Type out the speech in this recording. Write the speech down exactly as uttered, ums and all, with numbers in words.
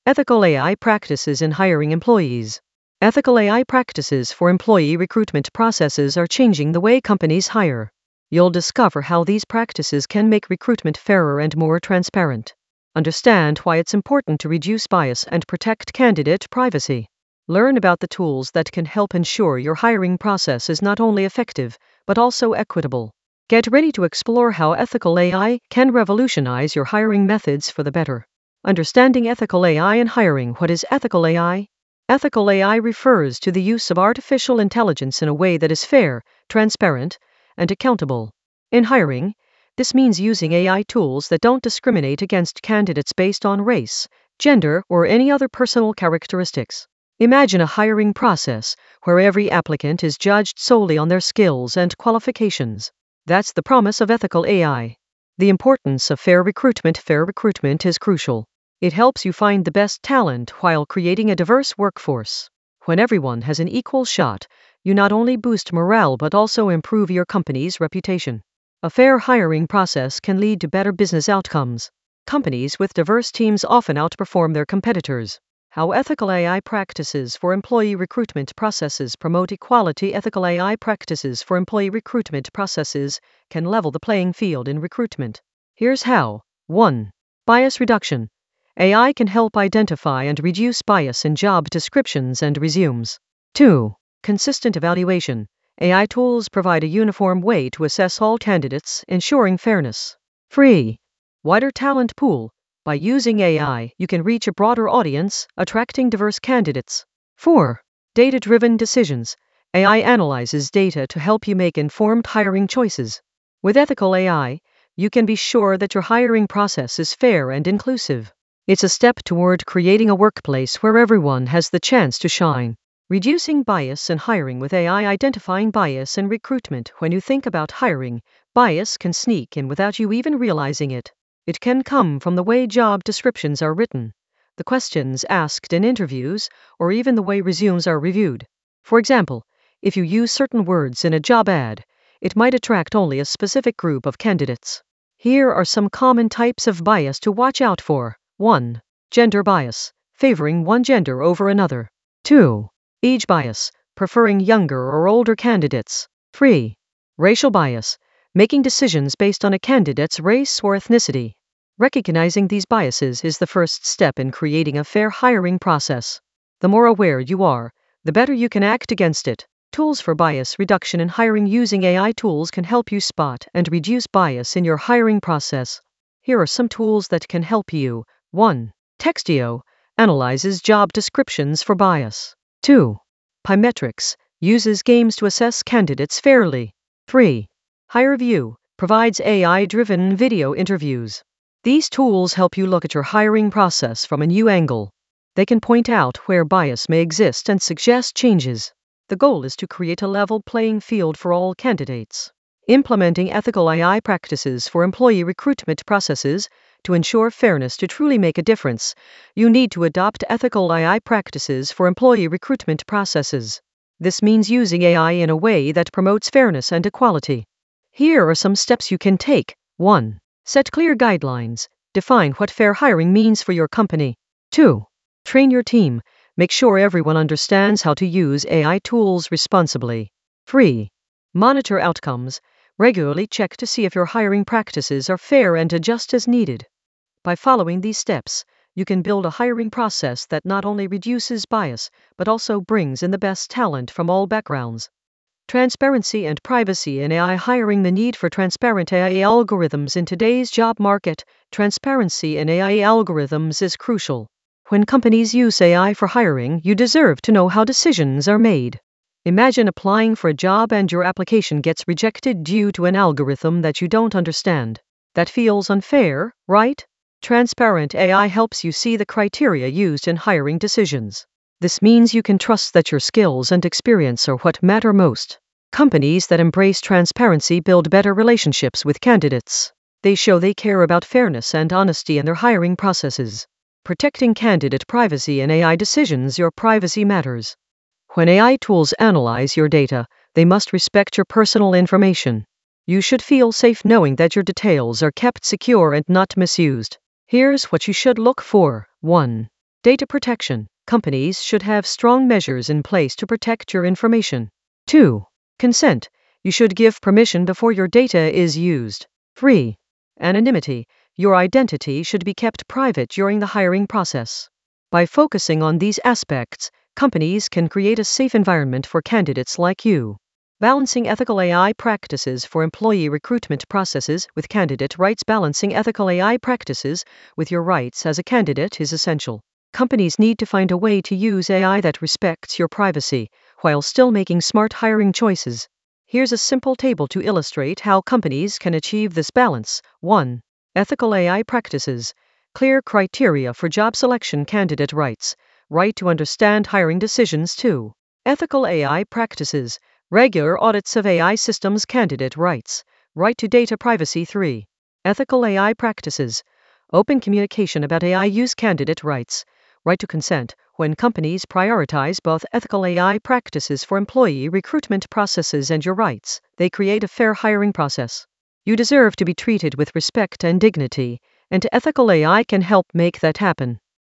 Ethical A I practices in hiring employees. Ethical A I practices for employee recruitment processes are changing the way companies hire. You'll discover how these practices can make recruitment fairer and more transparent. Understand why it's important to reduce bias and protect candidate privacy. Learn about the tools that can help ensure your hiring process is not only effective, but also equitable. Get ready to explore how ethical A I can revolutionize your hiring methods for the better. Understanding ethical A I in hiring. What is ethical A I? Ethical A I refers to the use of artificial intelligence in a way that is fair, transparent, and accountable. In hiring, this means using A I tools that don't discriminate against candidates based on race, gender, or any other personal characteristics. Imagine a hiring process where every applicant is judged solely on their skills and qualifications. That's the promise of ethical A I. The importance of fair recruitment. Fair recruitment is crucial. It helps you find the best talent while creating a diverse workforce. When everyone has an equal shot, you not only boost morale but also improve your company's reputation. A fair hiring process can lead to better business outcomes. Companies with diverse teams often outperform their competitors. How ethical A I practices for employee recruitment processes promote equality. Ethical A I practices for employee recruitment processes can level the playing field in recruitment. Here's how. one. Bias reduction. A I can help identify and reduce bias in job descriptions and resumes. two. Consistent evaluation. A I tools provide a uniform way to assess all candidates, ensuring fairness. three. Wider talent pool. By using A I, you can reach a broader audience, attracting diverse candidates. four. Data-driven decisions. A I analyzes data to help you make informed hiring choices. With ethical A I, you can be sure that your hiring process is fair and inclusive. It's a step toward creating a workplace where everyone has the chance to shine. Reducing bias in hiring with A I. Identifying bias in recruitment. When you think about hiring, bias can sneak in without you even realizing it. It can come from the way job descriptions are written, the questions asked in interviews, or even the way resumes are reviewed. For example, if you use certain words in a job ad, it might attract only a specific group of candidates. Here are some common types of bias to watch out for. one. Gender bias, favoring one gender over another. two. Age bias, preferring younger or older candidates. three. Racial bias, making decisions based on a candidate's race or ethnicity. Recognizing these biases is the first step in creating a fair hiring process. The more aware you are, the better you can act against it. Tools for bias reduction in hiring. Using A I tools can help you spot and reduce bias in your hiring process. Here are some tools that can help you. one. Textio analyzes job descriptions for bias. two. Pymetrics uses games to assess candidates fairly. three. HireView provides A I-driven video interviews. These tools help you look at your hiring process from a new angle. They can point out where bias may exist and suggest changes. The goal is to create a level playing field for all candidates. Implementing ethical A I practices for employee recruitment processes. To ensure fairness. To truly make a difference, you need to adopt ethical A I practices for employee recruitment processes. This means using A I in a way that promotes fairness and equality. Here are some steps you can take. one. Set clear guidelines. Define what fair hiring means for your company. two. Train your team. Make sure everyone understands how to use A I tools responsibly. three. Monitor outcomes. Regularly check to see if your hiring practices are fair and adjust as needed. By following these steps, you can build a hiring process that not only reduces bias, but also brings in the best talent from all backgrounds. Transparency and privacy in A I hiring. The need for transparent A I algorithms in today's job market. Transparency in A I algorithms is crucial. When companies use A I for hiring, you deserve to know how decisions are made. Imagine applying for a job and your application gets rejected due to an algorithm that you don't understand. That feels unfair, right? Transparent A I helps you see the criteria used in hiring decisions. This means you can trust that your skills and experience are what matter most. Companies that embrace transparency build better relationships with candidates. They show they care about fairness and honesty in their hiring processes. Protecting candidate privacy in A I decisions. Your privacy matters. When A I tools analyze your data, they must respect your personal information. You should feel safe knowing that your details are kept secure and not misused. Here's what you should look for. one. Data protection. Companies should have strong measures in place to protect your information. two. Consent. You should give permission before your data is used. three. Anonymity. Your identity should be kept private during the hiring process. By focusing on these aspects, companies can create a safe environment for candidates like you. Balancing ethical A I practices for employee recruitment processes with candidate rights. Balancing ethical A I practices with your rights as a candidate is essential. Companies need to find a way to use A I that respects your privacy, while still making smart hiring choices. Here's a simple table to illustrate how companies can achieve this balance. one. Ethical A I practices. Clear criteria for job selection. Candidate rights. Right to understand hiring decisions. two. Ethical A I practices. Regular audits of A I systems. Candidate rights. Right to data privacy. three. Ethical A I practices. Open communication about A I use. Candidate rights. Right to consent. When companies prioritize both ethical A I practices for employee recruitment processes and your rights, they create a fair hiring process. You deserve to be treated with respect and dignity, and ethical A I can help make that happen.